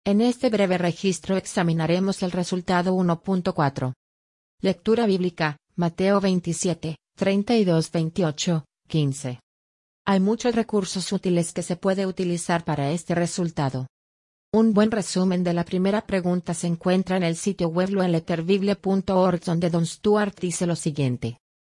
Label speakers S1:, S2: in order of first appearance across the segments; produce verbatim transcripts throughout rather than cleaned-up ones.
S1: En este breve registro examinaremos el resultado uno punto cuatro. Lectura bíblica, Mateo veintisiete, treinta y dos, veintiocho, quince. Hay muchos recursos útiles que se puede utilizar para este resultado. Un buen resumen de la primera pregunta se encuentra en el sitio web loeletterbible punto org, donde Don Stuart dice lo siguiente.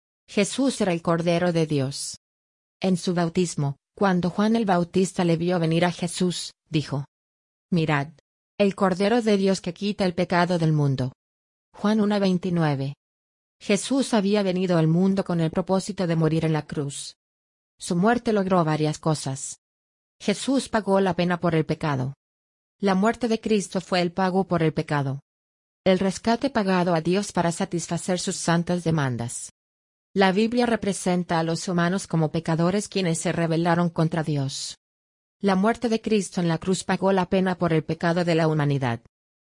S1: Jesús era el Cordero de Dios. En su bautismo, cuando Juan el Bautista le vio venir a Jesús, dijo: Mirad, el Cordero de Dios que quita el pecado del mundo. Juan uno veintinueve. Jesús había venido al mundo con el propósito de morir en la cruz. Su muerte logró varias cosas. Jesús pagó la pena por el pecado. La muerte de Cristo fue el pago por el pecado. El rescate pagado a Dios para satisfacer sus santas demandas. La Biblia representa a los humanos como pecadores quienes se rebelaron contra Dios. La muerte de Cristo en la cruz pagó la pena por el pecado de la humanidad.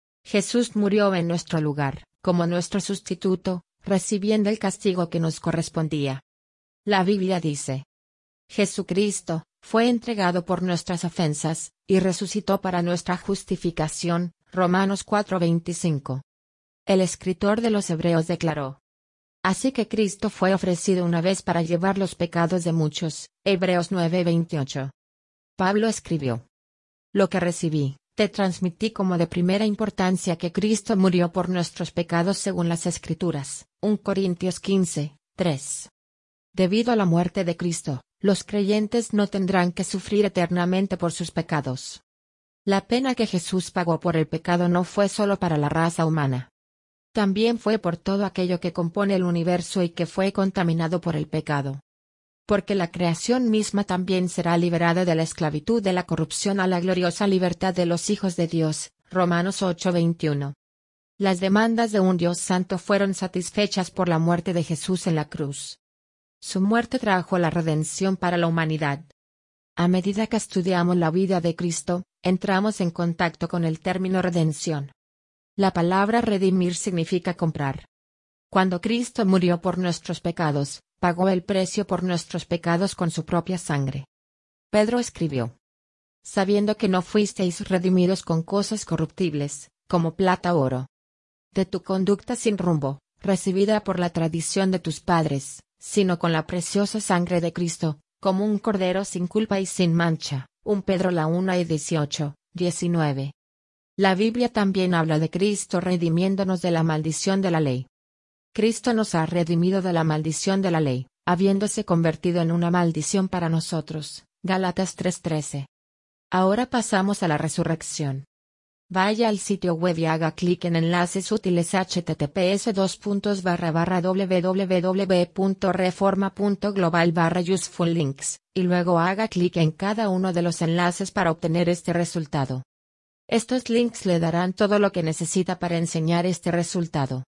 S1: Jesús murió en nuestro lugar, como nuestro sustituto, recibiendo el castigo que nos correspondía. La Biblia dice: Jesucristo fue entregado por nuestras ofensas, y resucitó para nuestra justificación. Romanos cuatro veinticinco. El escritor de los Hebreos declaró: Así que Cristo fue ofrecido una vez para llevar los pecados de muchos. Hebreos nueve veintiocho. Pablo escribió: Lo que recibí, te transmití como de primera importancia, que Cristo murió por nuestros pecados según las Escrituras. primera Corintios quince, tres. Debido a la muerte de Cristo, los creyentes no tendrán que sufrir eternamente por sus pecados. La pena que Jesús pagó por el pecado no fue solo para la raza humana. También fue por todo aquello que compone el universo y que fue contaminado por el pecado. Porque la creación misma también será liberada de la esclavitud de la corrupción a la gloriosa libertad de los hijos de Dios. Romanos ocho veintiuno. Las demandas de un Dios santo fueron satisfechas por la muerte de Jesús en la cruz. Su muerte trajo la redención para la humanidad. A medida que estudiamos la vida de Cristo, entramos en contacto con el término redención. La palabra redimir significa comprar. Cuando Cristo murió por nuestros pecados, pagó el precio por nuestros pecados con su propia sangre. Pedro escribió: Sabiendo que no fuisteis redimidos con cosas corruptibles, como plata o oro, de tu conducta sin rumbo, recibida por la tradición de tus padres, sino con la preciosa sangre de Cristo, como un cordero sin culpa y sin mancha. primera Pedro la uno y dieciocho, diecinueve. La Biblia también habla de Cristo redimiéndonos de la maldición de la ley. Cristo nos ha redimido de la maldición de la ley, habiéndose convertido en una maldición para nosotros. Gálatas tres trece. Ahora pasamos a la resurrección. Vaya al sitio web y haga clic en enlaces útiles https dos puntos barra barra www punto reforma punto global barra useful links, y luego haga clic en cada uno de los enlaces para obtener este resultado. Estos links le darán todo lo que necesita para enseñar este resultado.